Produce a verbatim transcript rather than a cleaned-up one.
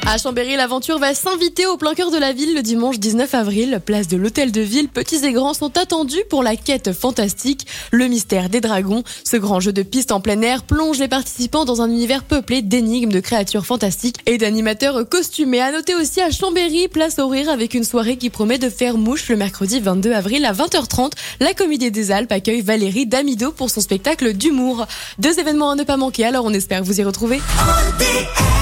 À Chambéry, l'aventure va s'inviter au plein cœur de la ville le dimanche dix-neuf avril. Place de l'Hôtel de Ville, petits et grands sont attendus pour la quête fantastique, le mystère des dragons. Ce grand jeu de piste en plein air plonge les participants dans un univers peuplé d'énigmes, de créatures fantastiques et d'animateurs costumés. À noter aussi à Chambéry, place au rire avec une soirée qui promet de faire mouche le mercredi vingt-deux avril à vingt heures trente. La Comédie des Alpes accueille Valérie Damido pour son spectacle d'humour. Deux événements à ne pas manquer, alors on espère vous y retrouver. O D R